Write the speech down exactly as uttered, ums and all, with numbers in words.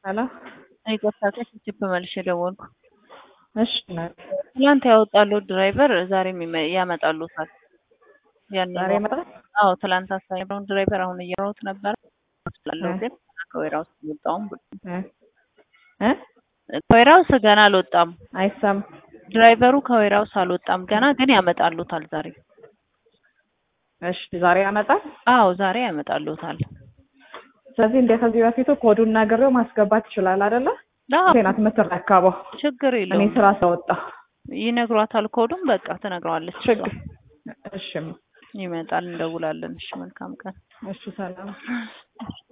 ሄሎ ይቅርታ ከስልክ መልሼ ደወልኩ። እሺ ነው ትናንት ያወጣሉት ድራይቨር ዛሬም ይመ- ያመጣሉታል። ያንን ዛሬ ነው። ይመጣል። አዎ ትናንት አሳይነውን ድራይቨር አሁን እያወሩት ነበር ስላለው እ ግን ከወይራውስ አልወጣም። እ እ ከወይራውስ ገና አልወጣም። አይሰማም። ድራይቨሩ ከወይራውስ አልወጣም ገና ግን ያመጣሉታል ዛሬ። እሺ ዛሬ ያመጣል። አዎ ዛሬ ያመጣሉታል። ስለዚህ እንደ ከዚህ በፊቱ ኮዱን ነግሬው ማስገባት ይችላል አይደለ? አዎ ዜናት የምትረከበው ችግር እኔ የለውም። ስራ ስለወጣሁ ይነግሯታል ኮዱን በቃ ትነግረዋለች እሷ። ችግር እሺ ይመጣል እንደውላለን። እሺ መልካም ቀን። እሺ ሰላም